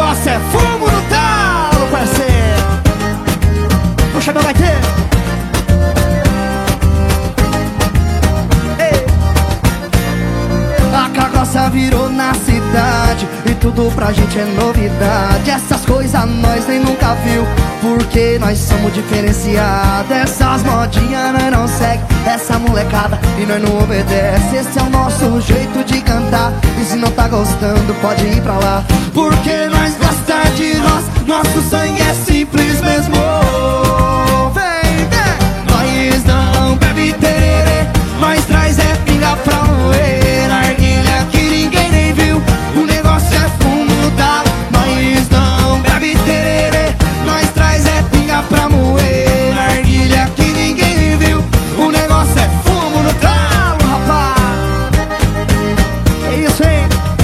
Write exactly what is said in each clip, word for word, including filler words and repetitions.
negócio é fumo no talo, parceiro. Puxa, meu vai ter. A carroça virou na cidade e tudo pra gente é novidade. Essas coisas nós nem nunca viu, porque nós somos diferenciados. Essas modinhas nós não segue, essa molecada e nós não obedece. Esse é o nosso jeito de cantar, e se não tá gostando pode ir pra lá, porque nós gosta de nós, nosso sangue é simples mesmo. Vem, vem. Nós não bebe tererê, nós traz é pinga pra moer. Narguilha que ninguém nem viu, o negócio é fumo no talo. Nós não bebe tererê, nós traz é pinga pra moer. Narguilha que ninguém viu, o negócio é fumo no talo, rapaz. É isso, hein?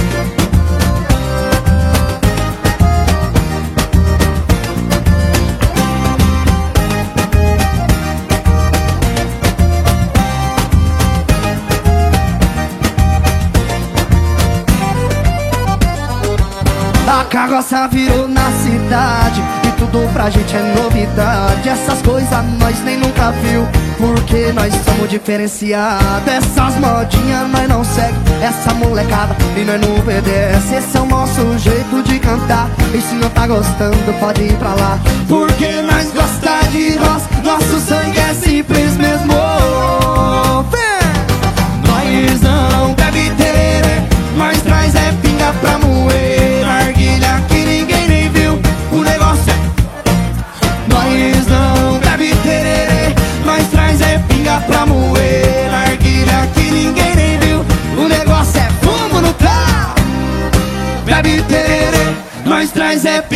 A carroça virou na cidade e tudo pra gente é novidade. Essas coisas nós nem nunca viu, porque nós somos diferenciados. Essas modinhas nós não segue, essa molecada e nós não obedece. Esse é o nosso jeito de cantar, e se não tá gostando pode ir pra lá, porque nós gosta de nós, nosso sangue é simples mesmo. Vem! Nós não bebe tererê, nós traz é pinga pra moer. Narguilha que ninguém nem viu, o negócio é. Nós não bebe tererê, nós traz é pinga pra moer. Narguilha que ninguém nem viu, o negócio é fumo no talo. Bebe tererê, nós traz é pinga